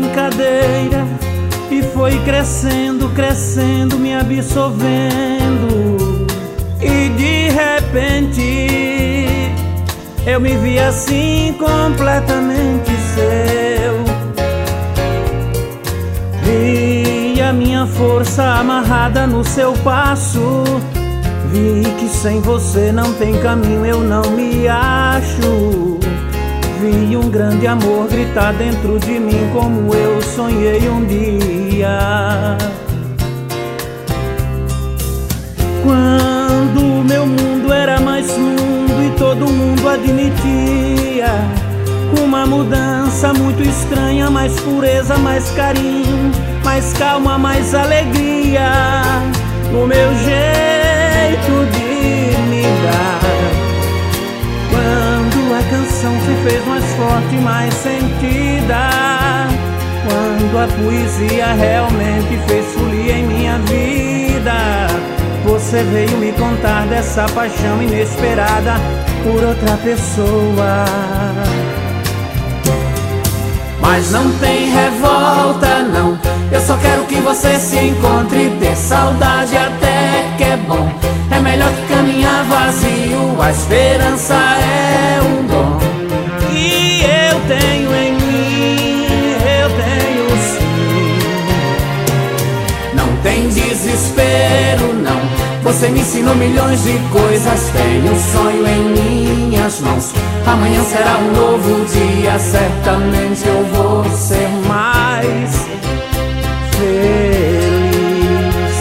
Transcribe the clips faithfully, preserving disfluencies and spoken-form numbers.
brincadeira e foi crescendo, crescendo, me absorvendo. E de repente eu me vi assim completamente seu. Vi a minha força amarrada no seu passo. Vi que sem você não tem caminho, eu não me acho. Vi um grande amor gritar dentro de mim como eu sonhei um dia. Quando meu mundo era mais mundo e todo mundo admitia uma mudança muito estranha, mais pureza, mais carinho, mais calma, mais alegria no meu jeito de me dar. Quando a canção se fez mais forte, mais sentida, quando a poesia realmente fez folia em minha vida, você veio me contar dessa paixão inesperada por outra pessoa. Mas não tem revolta não, eu só quero que você se encontre. Ter saudade até que é bom, é melhor que caminhar vazio. A esperança é um dom que eu tenho em mim, eu tenho sim. Não tem desespero não, você me ensinou milhões de coisas. Tenho um sonho em minhas mãos, amanhã será um novo dia. Certamente eu vou ser mais feliz.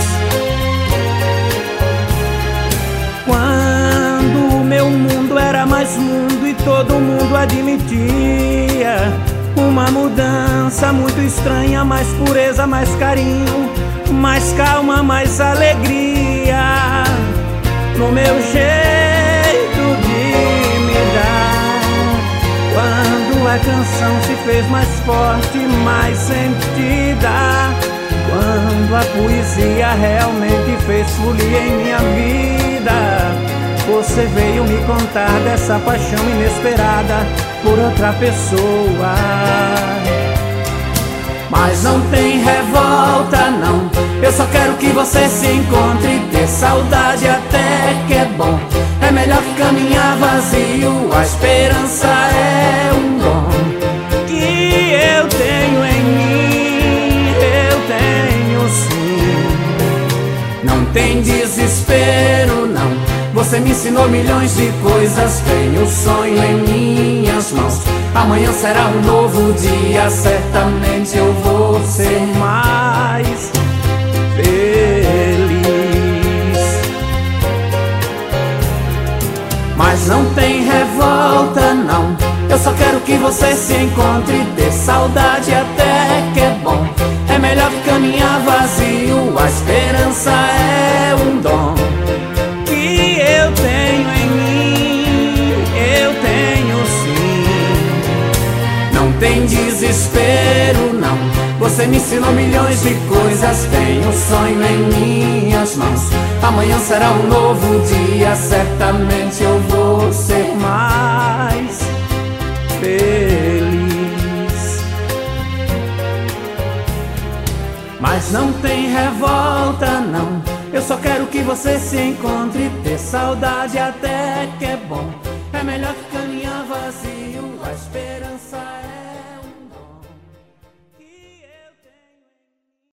Quando o meu mundo era mais mundo e todo mundo admitia uma mudança muito estranha, mais pureza, mais carinho, mais calma, mais alegria no meu jeito de me dar. Quando a canção se fez mais forte, mais sentida, quando a poesia realmente fez folia em minha vida, você veio me contar dessa paixão inesperada por outra pessoa. Mas não tem revolta não, eu só quero que você se encontre. Ter saudade até que é bom, é melhor que caminhar vazio. A esperança é um dom que eu tenho em mim, eu tenho sim. Não tem desespero não, você me ensinou milhões de coisas. Tenho sonho em minhas mãos, amanhã será um novo dia. Certamente eu vou ser mais feliz. Mas não tem revolta não, eu só quero que você se encontre. Ter saudade até que é bom, é melhor que caminhar vazio. A esperança é um dom que eu tenho em mim, eu tenho sim. Não tem desespero não, você me ensinou milhões de coisas. Tenho um sonho em minhas mãos, amanhã será um novo dia. Certamente eu vou ser mais feliz. Mas não tem revolta não, eu só quero que você se encontre. Ter saudade até que é bom, é melhor que caminhar vazio. A esperança é